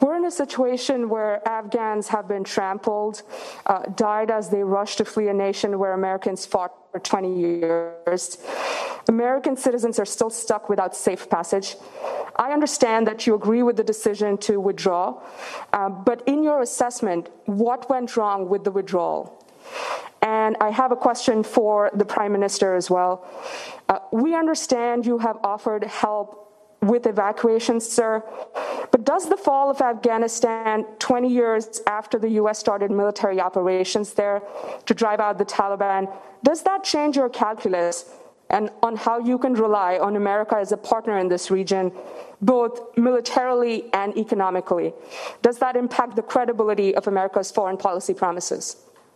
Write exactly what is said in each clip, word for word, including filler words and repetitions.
We're in a situation where Afghans have been trampled, uh, died as they rushed to flee a nation where Americans fought for twenty years. American citizens are still stuck without safe passage. I understand that you agree with the decision to withdraw, uh, but in your assessment, what went wrong with the withdrawal? And I have a question for the Prime Minister as well. Uh, we understand you have offered help with evacuations, sir, but does the fall of Afghanistan twenty years after the U S started military operations there to drive out the Taliban, does that change your calculus and on how you can rely on America as a partner in this region, both militarily and economically? Does that impact the credibility of America's foreign policy promises?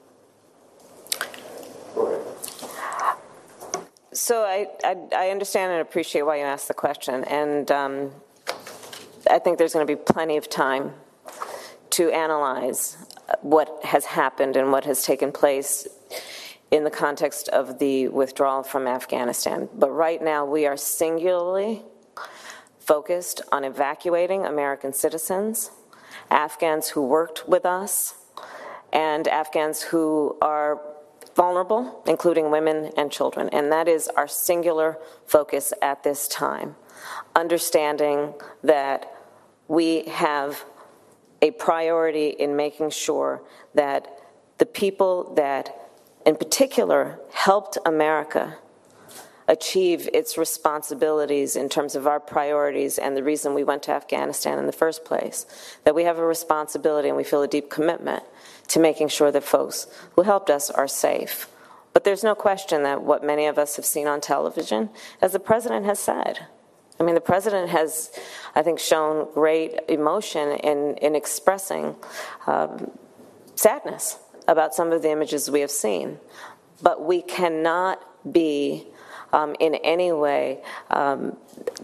So I, I, I understand and appreciate why you asked the question, and um, I think there's going to be plenty of time to analyze what has happened and what has taken place in the context of the withdrawal from Afghanistan. But right now we are singularly focused on evacuating American citizens, Afghans who worked with us, and Afghans who are vulnerable, including women and children. And that is our singular focus at this time, understanding that we have a priority in making sure that the people that in particular helped America achieve its responsibilities in terms of our priorities and the reason we went to Afghanistan in the first place, that we have a responsibility and we feel a deep commitment to making sure that folks who helped us are safe. But there's no question that what many of us have seen on television, as the president has said, I mean, the president has, I think, shown great emotion in, in expressing um, sadness about some of the images we have seen. But we cannot be um, in any way um,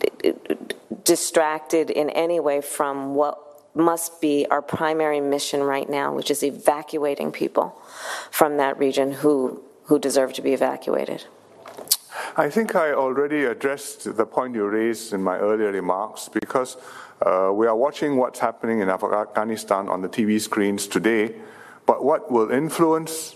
distracted in any way from what must be our primary mission right now, which is evacuating people from that region who, who deserve to be evacuated. I think I already addressed the point you raised in my earlier remarks, because uh, we are watching what's happening in Afghanistan on the T V screens today, but what will influence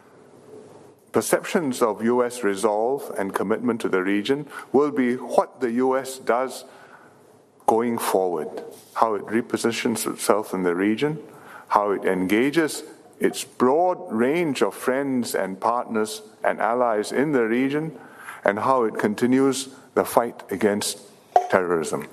perceptions of U S resolve and commitment to the region will be what the U S does going forward, how it repositions itself in the region, how it engages its broad range of friends and partners and allies in the region, and how it continues the fight against terrorism.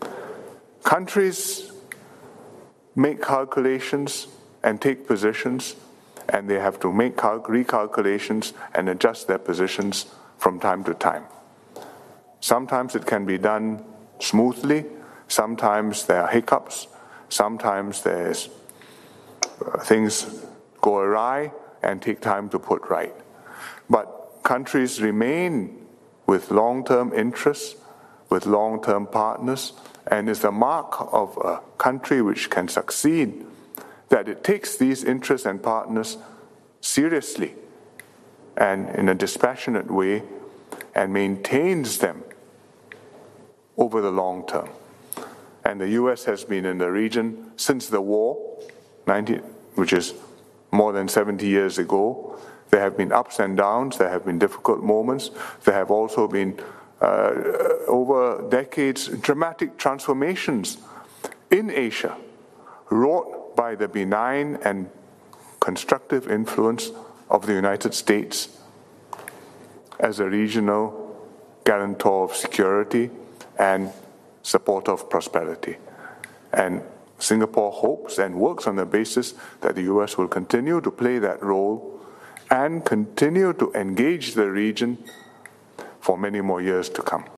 Countries make calculations and take positions, and they have to make recalculations and adjust their positions from time to time. Sometimes it can be done smoothly, sometimes there are hiccups, sometimes there's uh, things go awry and take time to put right. But countries remain with long-term interests, with long-term partners, and it's a mark of a country which can succeed that it takes these interests and partners seriously and in a dispassionate way and maintains them over the long term. And the U S has been in the region since the war, ninety, which is more than seventy years ago. There have been ups and downs, there have been difficult moments, there have also been, uh, over decades, dramatic transformations in Asia, wrought by the benign and constructive influence of the United States as a regional guarantor of security and supporter of prosperity. And Singapore hopes and works on the basis that the U S will continue to play that role and continue to engage the region for many more years to come.